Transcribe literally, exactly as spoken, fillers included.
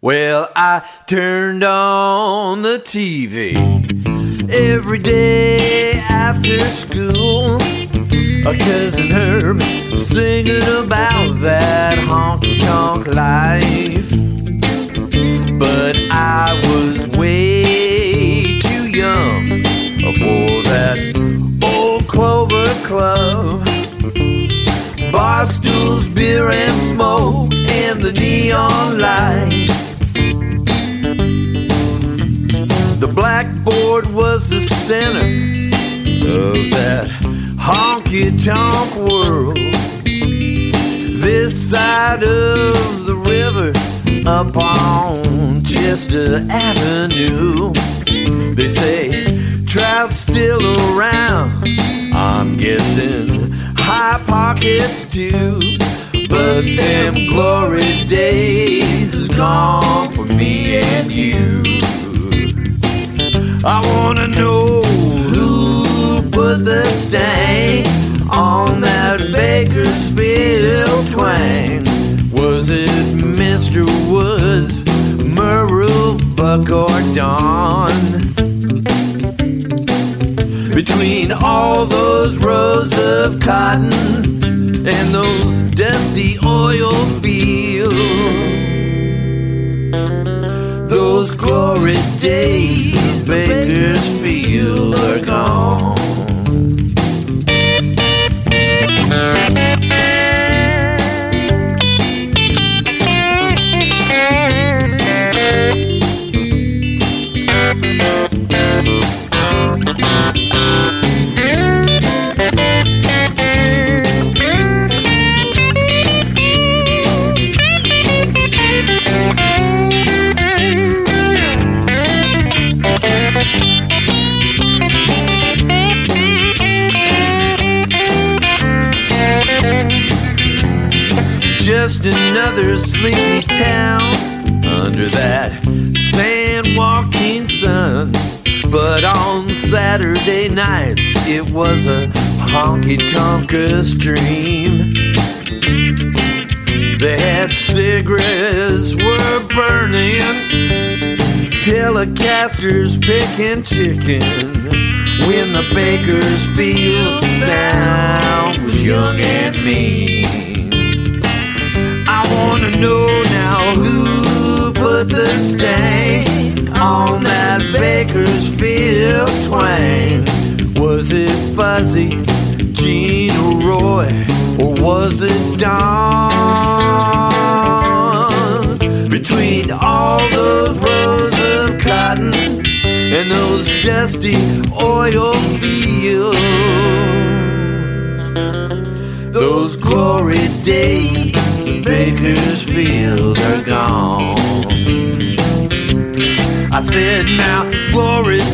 Well, I turned on the T V every day after school. A cousin Herb singing about that honky-tonk life. But I was way too young for that old Clover Club. Bar stools, beer and smoke, and the neon light. The blackboard was the center of that honky-tonk world. This side of the river, up on Chester Avenue. They say Trout's still around, I'm guessing High Pockets too. But them glory days is gone for me and you. I wanna know who put the stain on that Bakersfield twang. Was it Mister Woods, Merle, Buck, or Don? Between all those rows of cotton and those dusty oil fields, those glory days, Bakersfield are gone. Just another sleepy town under that sand-walking sun. But on Saturday nights it was a honky-tonker's dream. They had cigarettes were burning, Telecasters picking chicken, when the Bakersfield sound was young and mean. I wanna know now who put the stain on that Bakersfield twang. Was it Fuzzy, Gene, or Roy, or was it Don? Between all those rows of cotton and those dusty oil fields, those glory days, Bakersfield are gone. I said now, glory